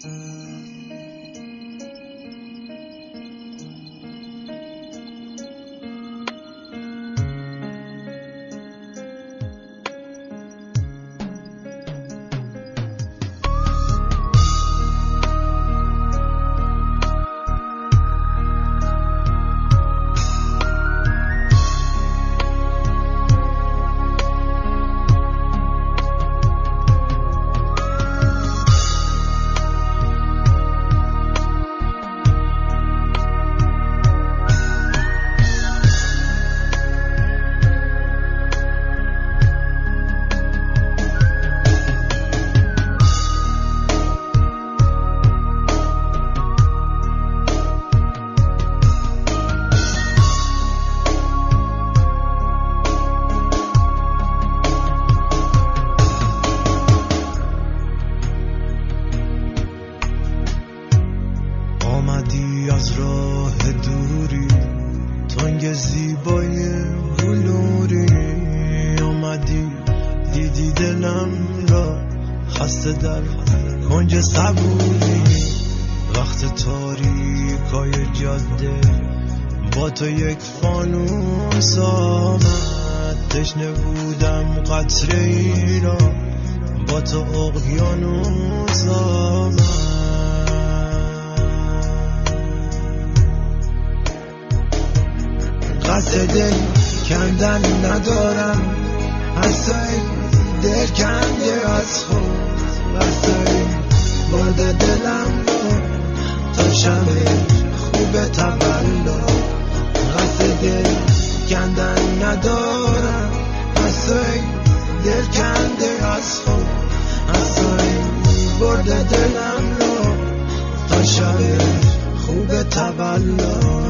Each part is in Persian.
آمدی از راه دوری، تنگ زیبای بلوری، آمدی دیدی دلم را خسته در کنج صبوری. وقت تاریکای جاده با تو یک فانوس آمد، تشنه بودم قطره ای را با تو اقیانوس آمد. قصد دل کندن ندارم، هستای دل کنده از خود، هستای برده دلم تا شب خوب تولد. قصد دل کندن ندارم، هستای دل کنده از خود، هستای برده دلم تا شب خوب تولد.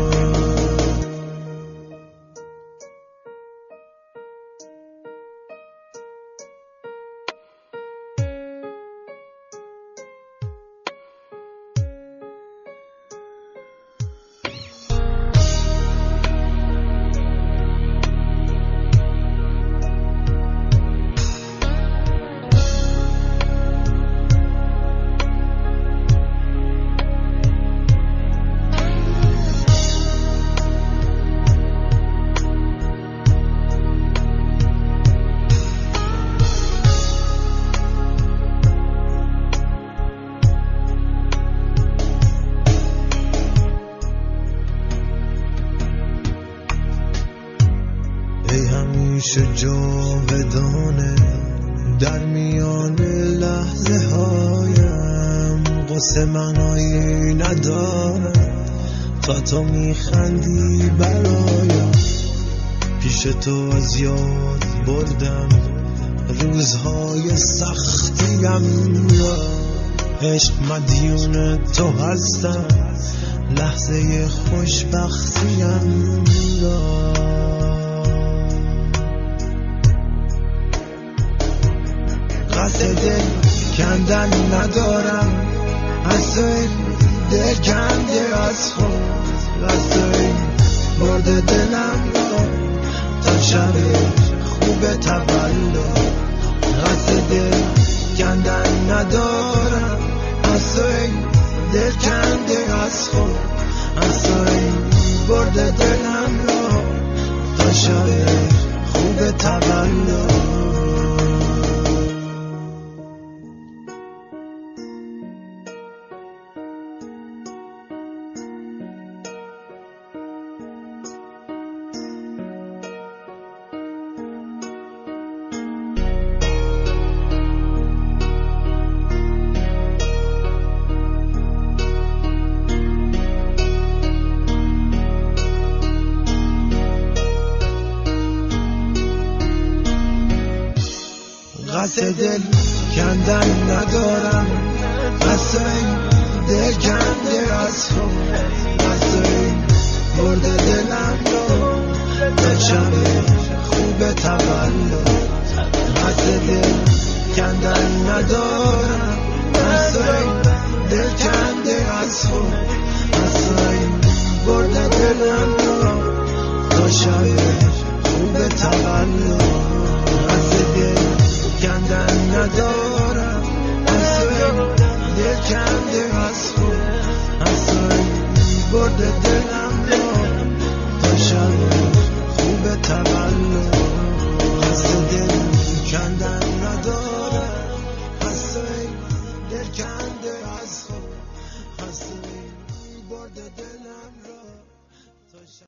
همیشه جاودانه در میان لحظه هایم، قصه معنایی نداره تا تو میخندی برایم. پیش تو از یاد بردم روزهای سختیم را، عشق مدیون تو هستم لحظه خوشبختیم را. قصد دل کندن ندارم، هستای دل کنده از خود، هستای برده دلم تا شب خوب تولد. قصد دل کندن ندارم، هستای دل کنده از خود، هستای برده دلم تا شب خوب تولد. قصد دل کندن ندارم، هستای دل کنده از خود، هستای برده دلم تا شب خوب تولد. قصد دل کندن ندارم، هستای دل کنده از خود، هستای برده دلم تا شب خوب تولد. قصد دل کندن ندارم، هستای دل کنده برده دلم را تا شب خوب تولد قصد دل کندن نداره هسته این دل کنده از خود هسته این برده دلم را تا شب